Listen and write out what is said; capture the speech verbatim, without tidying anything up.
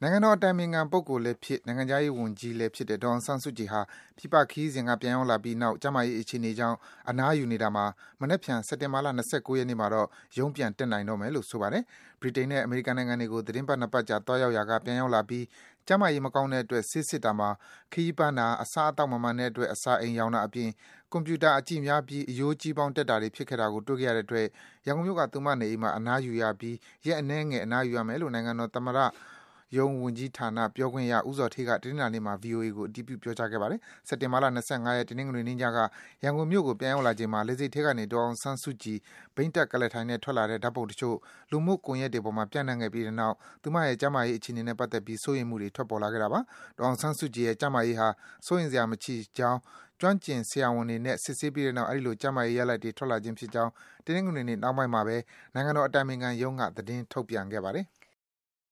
နိုင်ငံတော်အတိုင်ပင်ခံပုဂ္ဂိုလ်လည်းဖြစ်၊နိုင်ငံခြားရေးဝန်ကြီးလည်းဖြစ်တဲ့ဒေါ်အောင်ဆန်းစုကြည်ဟာပြည်ပခရီးစဉ်ကပြန်ရောက်လာပြီးနောက်ကျန်းမာရေးအခြေအနေကြောင့်အနားယူနေတာမှာမနက်ဖြန်စက်တင်ဘာလ၂၉ရက်နေ့မှာတော့ရုံးပြန်တက်နိုင်တော့မယ်လို့ဆိုပါတယ်။ဗြိတိန်နဲ့အမေရိကန်နိုင်ငံတွေကိုသီတင်းပတ်နှစ်ပတ်ကြာသွားရောက်ရာကပြန်ရောက်လာပြီးကျန်းမာရေးမကောင်းတဲ့အတွက်ဆေးစစ်တာမှာခရီးပန်းတာ၊အစားအသောက်မမှန်တဲ့အတွက်အစာအိမ်ရောင်တာအပြင်ကွန်ပျူတာအကြည့်များပြီးအရိုးကြီးပေါင်းတက်တာတွေဖြစ်ခဲ့တာကိုတွေ့ခဲ့ရတဲ့အတွက်ရန်ကုန်မြို့ကသူမနေအိမ်မှာအနားယူရပြီးရက်အနည်းငယ်အနားယူရမယ်လို့နိုင်ငံတော်သမ္မတရုံးဝန်ကြီးဌာနပြောခွင့်ရဦးဇော်ဌေးကတနင်္လာနေ့မှာ ဗွီအိုအေကိုအတည်ပြုပြောကြားခဲ့ပါတယ်။စက်တင်ဘာလ၂၅ရက်တနင်္ဂနွေနေ့ညကရန်ကုန်မြို့ကိုပြန်ရောက်လာချိန်မှာလေဆိပ်ထဲကနေဒေါ်အောင်ဆန်းစုကြည်ဘီးတပ်ကုလားထိုင်နဲ့ထွက်လာတဲ့ဓာတ်ပုံတချို့လူမှုကွန်ရက်တွေပေါ်မှာပျံ့နှံ့ခဲ့ပြီးတဲ့နောက်သူမရဲ့ကျန်းမာရေးအခြေအနေနဲ့ပတ်သက်ပြီးစိုးရိမ်မှုတွေထွက်ပေါ်လာခဲ့တာပါ။ဒေါ်အောင်ဆန်းစုကြည်ရဲ့ကျန်းမာရေးဟာစိုးရိမ်စရာမရှိကြောင်းကျွမ်းကျင်ဆရာဝန်တွေနဲ့စစ်ဆေးပြီးတဲ့နောက်အဲဒီလိုကျန်းမာရေးရလဒ်တွေထွက်လာခြင်းဖြစ်ကြောင်းတနင်္ဂနွေနေ့နှောင်းပိုင်းမှာပဲနိုင်ငံတော်အတိုင်ပင်ခံရုံးကသတင်းထုတ်ပြန်ခဲ့ပါတယ်။